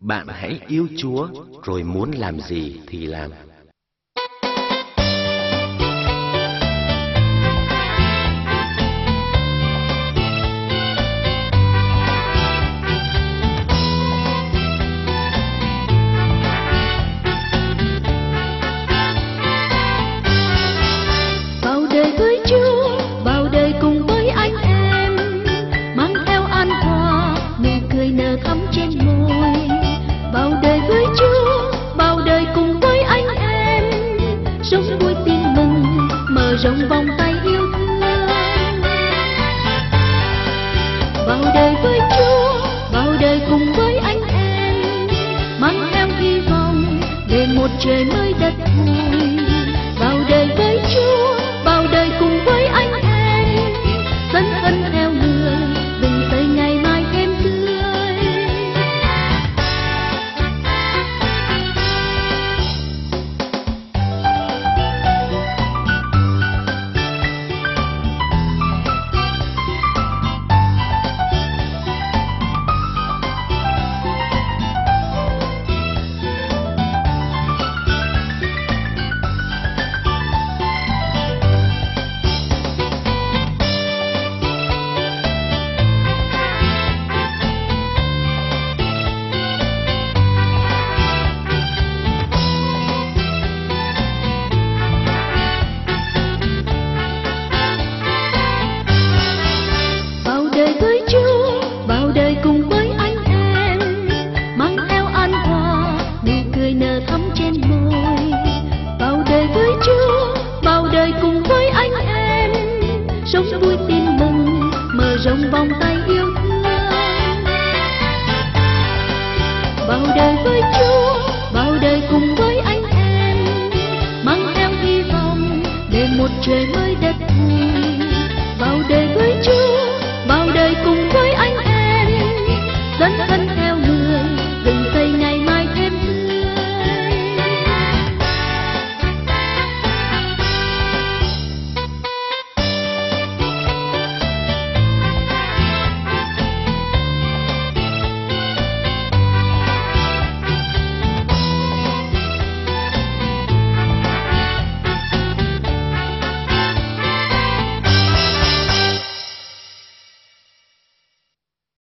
Bạn hãy yêu Chúa rồi muốn làm gì thì làm. Vào đời với Chúa, vào đời cùng với anh em, mang theo an hòa, nụ cười nở thắm trên môi. Vào đời với Chúa, vào đời cùng với anh em, sống vui tin mừng, mở rộng vòng tay yêu thương. Vào đời với Chúa, vào đời cùng với anh em, mang theo hy vọng về một trời mới đất vui. Vào đời với Chúa, vào đời cùng với anh em, dấn thân theo người, vinh tới ngày mai thêm tươi. Vào đời với Chúa, vào đời cùng với anh em, mang theo an hòa, nụ cười nở thắm trên môi. Vào đời với Chúa, vào đời cùng với anh em, sống vui tin mừng, mở rộng vòng tay yêu thương. Vào đời với Chúa, vào đời cùng với anh em, mang theo hy vọng để một trời mới đất